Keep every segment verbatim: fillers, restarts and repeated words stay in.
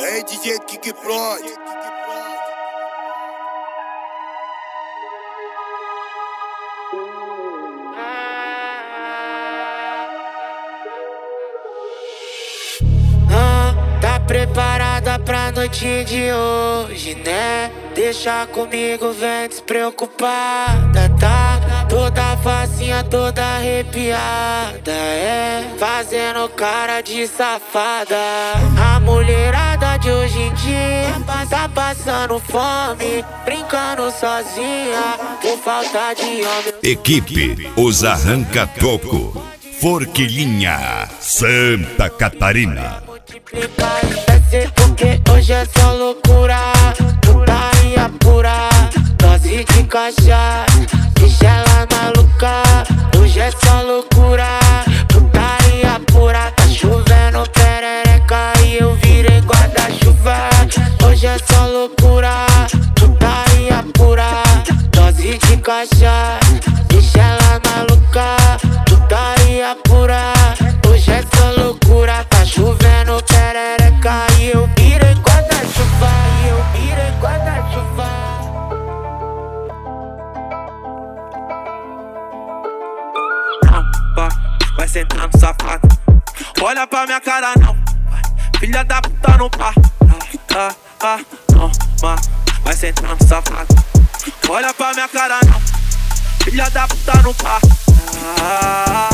É D J Kiki Prod. Tá preparada pra noite de hoje, né? Deixa comigo, vem despreocupada, tá? Toda facinha, toda arrepiada, é? Fazendo cara de safada. A mulherada de hoje em dia tá passando fome, brincando sozinha, por falta de homem. Equipe Os Arranca-Toco, Forquilinha, Santa Catarina. Multiplicar e descer porque hoje é só loucura, putaria pura, dose de cachaça, deixa ela maluca. Hoje é só loucura, putaria pura, tá chovendo perereca e eu virei guarda-chuva. Hoje é só loucura, putaria pura, dose de cachaça, deixa ela maluca. Putaria pura, hoje é só loucura, tá chovendo perereca e eu virei guarda-chuva, e eu virei guarda-chuva. Vai sentando safado, olha pra minha cara não, filha da puta no pá. Ah, ah, não, vai sentando safado, olha pra minha cara não, filha da puta no pá. Ah,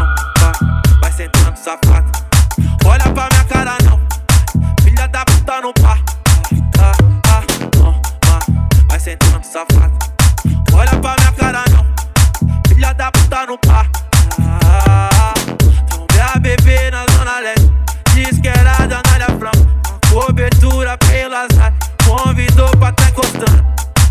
não, vai sentando safado, olha pra minha cara não, filha da puta no pá. Ah, ah, não, vai sentando safado, olha pra minha cara não, filha da puta no pá. Ah, tomei a bebê na zona leste, disse que era da Anália Franco, a cobertura pelas áreas, convidou pra tá encostando.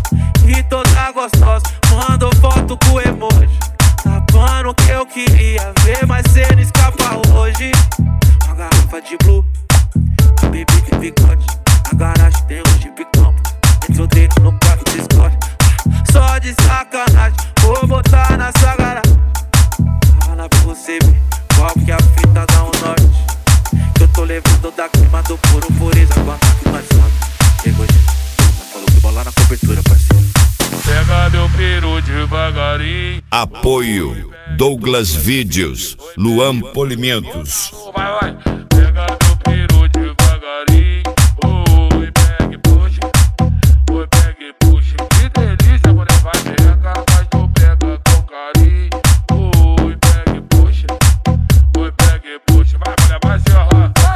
E toda gostosa, mandou foto com emoji, tapando o que eu queria ver, mas cê não escapa hoje. Uma garrafa de blue, a bebê de bigode, na garagem tem um jeep campo, entrou dentro no quarto de escolhe. Só de sacanagem, vou botar na sua garagem. Fala pra você ver qual que é a fita da um norte, que eu tô levando da clima do puro pureza, quanto que mais sobe. Chegou gente, falou que bola na cobertura, parceiro. Pega meu peru devagarinho. Apoio Douglas Vídeos, Luan Polimentos. Vai, vai. Pega meu peru devagarinho. Oi, pega e puxa. Oi, pega e puxa. Que delícia, mulher, vai pegar, mas tu pega com carinho. Oi, pega e puxa. Oi, pega e puxa. Vai, mulher, vai se arrumar. Vai.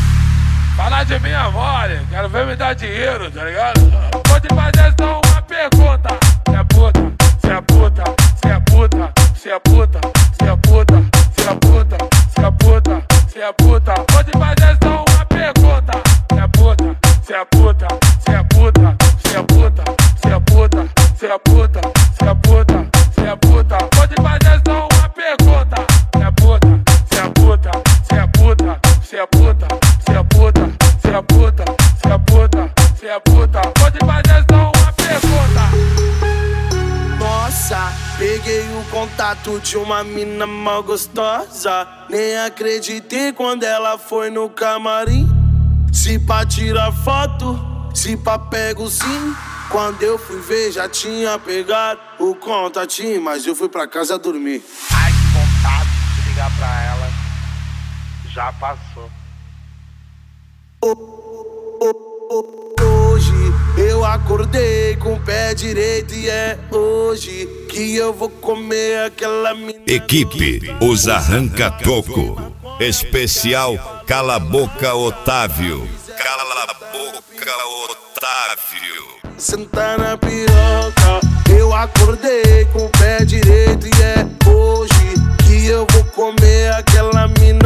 Fala de minha mole, quero ver me dar dinheiro, tá ligado? Vou te fazer só uma pergunta. Se é puta, se é puta, se é puta, se é puta, se é puta, se é puta, se é puta, se é puta. Vou te fazer só uma pergunta. Se é puta, se é puta, se é puta, se é puta, se é puta, se é puta, se é puta, se é puta. Vou te fazer só uma pergunta. Se é puta, se é puta, se é puta, se é puta, se é puta, se é puta, se é puta, se é puta. Vou te fazer só uma pergunta. Nossa, peguei o contato de uma mina mal gostosa, nem acreditei quando ela foi no camarim. Se pá tirar foto, se pá pego sim. Quando eu fui ver já tinha pegado o contatinho, mas eu fui pra casa dormir. Ai, que vontade de ligar pra ela. Já passou. Hoje eu acordei com o pé direito e é hoje que eu vou comer aquela mina. Equipe Os Arranca-Toco, especial Cala a Boca Otávio. Cala a Boca Otávio. Sentar na piroca, eu acordei com o pé direito e é hoje que eu vou comer aquela mina.